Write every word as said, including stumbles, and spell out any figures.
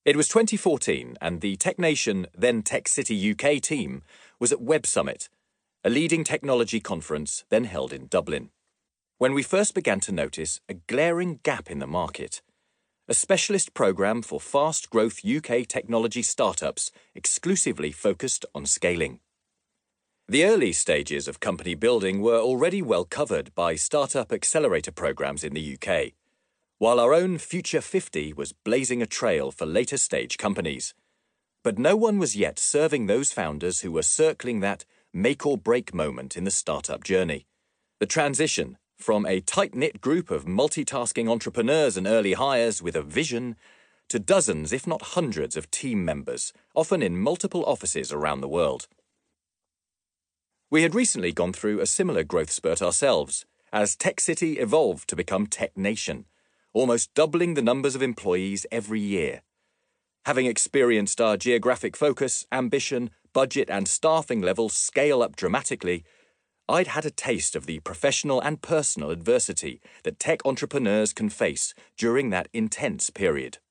It was twenty fourteen, and the TechNation, then Tech City U K team was at Web Summit, a leading technology conference then held in Dublin, when we first began to notice a glaring gap in the market. A specialist programme for fast-growth U K technology startups exclusively focused on scaling. The early stages of company building were already well covered by startup accelerator programmes in the U K, while our own Future fifty was blazing a trail for later-stage companies. But no one was yet serving those founders who were circling that make-or-break moment in the startup journey. The transition from a tight-knit group of multitasking entrepreneurs and early hires with a vision to dozens, if not hundreds, of team members, often in multiple offices around the world. We had recently gone through a similar growth spurt ourselves, as Tech City evolved to become TechNation, almost doubling the numbers of employees every year. Having experienced our geographic focus, ambition, budget and staffing levels scale up dramatically, I'd had a taste of the professional and personal adversity that tech entrepreneurs can face during that intense period.